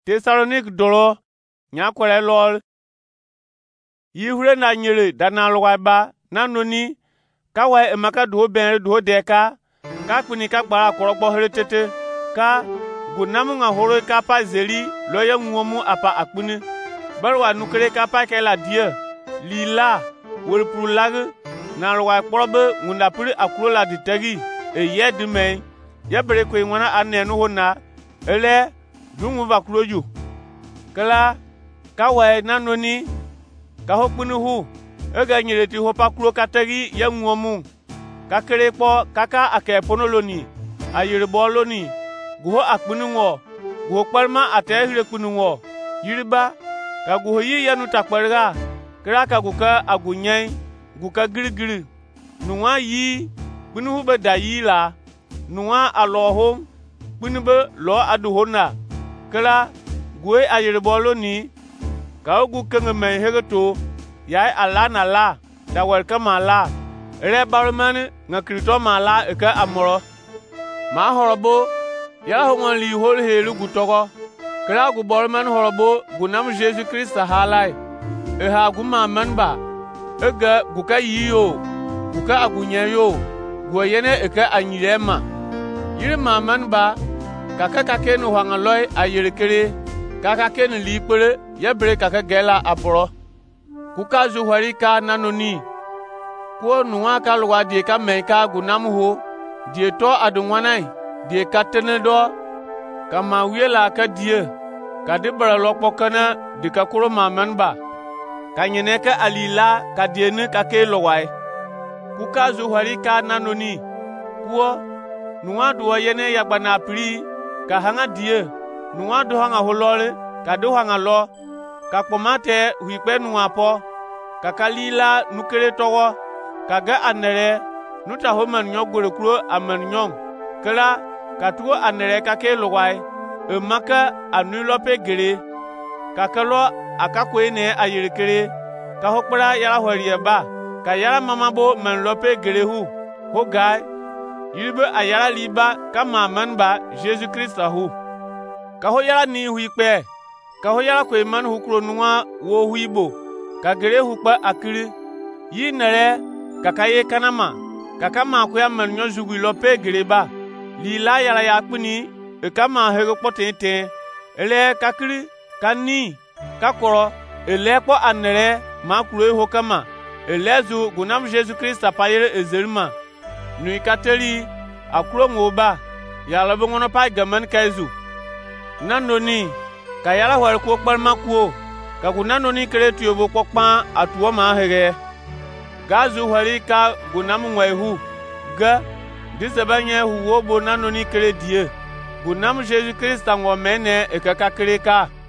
Tesalonik doro nya kwere lol yihure na nyere dana lwa ba na noni ka wa emaka do ben do deka ka kuni ka gbara korogbo heretete ka gunamu nga horo ka pa zeli loye nguomu apa akpuni barwa nukere ka pa kela die lila wurpuru lag na lwa kporobe ngunda puri akulola ditagi eye dume ya bere ko ngwana anenu hona ele dungu vakloju kala ka wa na noni ka hokpunu hu ega nyereti hopa klo katagi ya nguomu ka kere po kaka akeponoloni ayirboloni guho akpunu ngo guho kparma atehire kpunu ngo yiriba ka guho yi yanu takparga kra ka guka agunyai guka girigiri nuwa yi kpunu hu be dayila nuwa alohom kpunu be lo aduhona kala guhe ayirboloni ka gu kenge me hegeto yai alana la da welcome la re barman nga krito mala eka amoro ma horobo ya hongon li hol helu gutogo kra gu barman horobo gunam Jesus Christ halai e ha gu mamman ba ega guka yiyo guka agunye yo goyene eka anyirema yiri mamman ba kaka kakenu hangaloy ayirekere kaka ken lipere ya bre kaka gela aporo kuka zuhari ka nanoni ko nuwa ka lwa die ka me ka gunam ho die to adunwanai die ka tenedo kama wiela ka die ka de bra lokpo kana de ka kuro maman ba ka nyene ka alila ka die ne ka ke lowai kuka zuhari ka nanoni ko nuwa do yene ya bana pri ka hanga die nuwa do hanga holore ka do hanga lo ka pomate huipe nuwa po ka kalila nukere togo kaga anere nuta homan nyogore kuro aman nyong kala katuo anere kake lowai emaka anulope gere kakalo akakwene ayirekere ka hokpara yara horieba ka yara mamabo man lope gere hu hogai yiribe ayara liba ka maman ba Jesus Christ hu ka ho yara ni huipe ka ho yara kwe man hukro nuwa wo huibo ka gere hukpa akiri yi nere kakaye kanama kakama ko ya man nyo zugui lope gereba lila yara ya kpuni e kama hego potente ele kakiri kani kakoro ele po anere makuro ho kama elezu gunam Jesus Christ apayere ezerima nui kateri akuro ngoba yala bongono pa gaman kaizu nanoni kayala war ko kparma ko ka gunanoni kretu yobo kokpa atuwa ma hege gazu hwari ka gunamu ngwehu ga disabanye huwo bonanoni kredie gunamu Jesus Christ ngomene ekaka kreka